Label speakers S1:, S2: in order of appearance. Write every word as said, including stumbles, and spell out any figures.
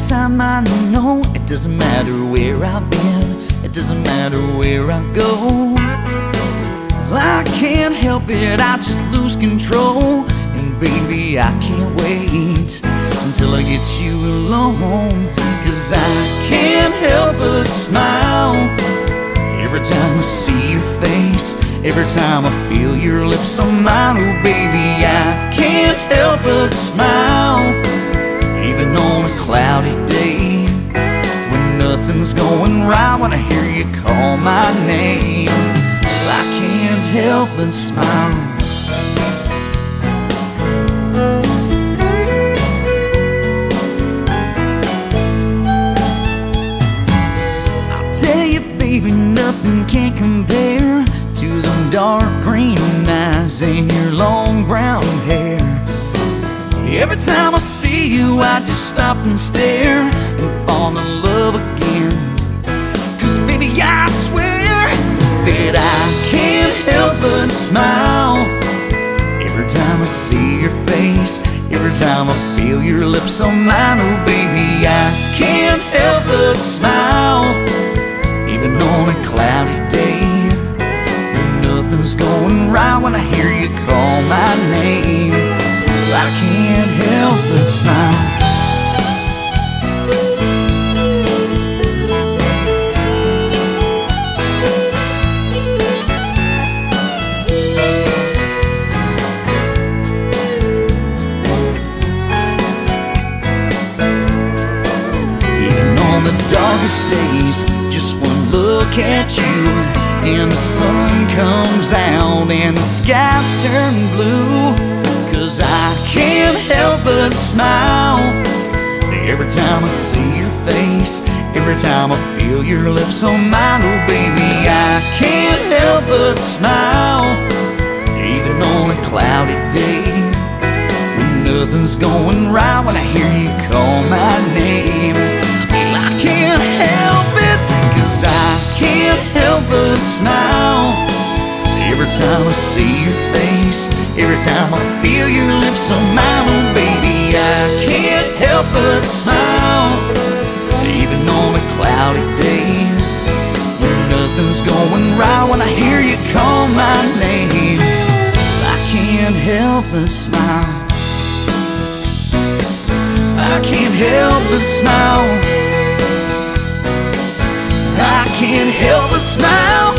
S1: time I know it doesn't matter where I've been, it doesn't matter where I go. I can't help it, I just lose control. And baby, I can't wait until I get you alone. Cause I can't help but smile every time I see your face, every time I feel your lips on mine. Oh baby, I can't help but smile, even on a cloudy day, when nothing's going right, when I hear you call my name. I can't help but smile. I'll tell you baby, nothing can compare to them dark green eyes and your long brown hair. Every time I see you, I just stop and stare and fall in love again. Cause baby, I swear that I can't help but smile every time I see your face, every time I feel your lips on mine. Oh baby, I can't help but smile, even on a cloudy day, when nothing's going right, when I hear you call my name. I can't help but smile. Even on the darkest days, just one look at you and the sun comes out and the skies turn blue. Cause I can't help but smile every time I see your face, every time I feel your lips on mine. Oh baby, I can't help but smile, even on a cloudy day, when nothing's going right, when I hear you call my name. Well, I can't help it, cause I can't help but smile every time I see your face, every time I feel your lips on mine. Oh baby, I can't help but smile, even on a cloudy day, when nothing's going right, when I hear you call my name. I can't help but smile. I can't help but smile. I can't help but smile.